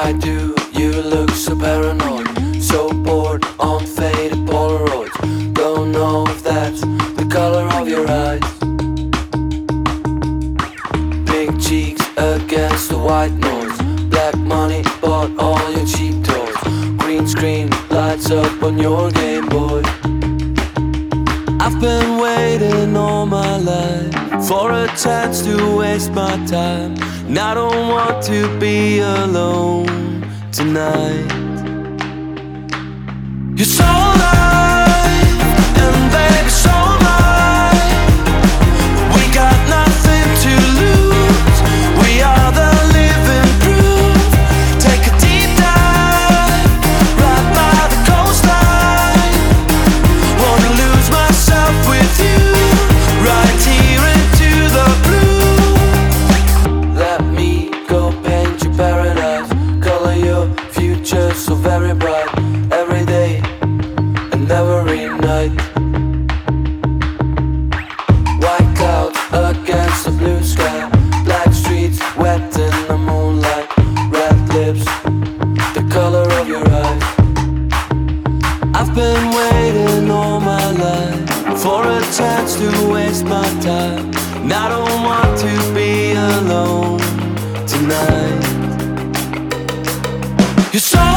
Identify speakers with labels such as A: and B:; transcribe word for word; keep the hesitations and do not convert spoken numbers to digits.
A: Why do you look so paranoid? So bored on faded Polaroids. Don't know if that's the color of your eyes. Pink cheeks against the white noise. Black money bought all your cheap toys. Green screen lights up on your Game Boy. I've been waiting all my life for a chance to waste my time, and I don't want to be alone tonight. You're so alive, and baby, so alive. We got nothing to lose. We are the living proof. Take a deep dive right by the coastline. Wanna lose myself with you, right here into the blue. Let me go paint your paradise, color your future so very bright. Every day and every night. White clouds against the blue sky. Black streets wet in the moonlight. Red lips, the color of your eyes. I've been waiting all my life for a chance to waste my time, and I don't want to be alone tonight. You're so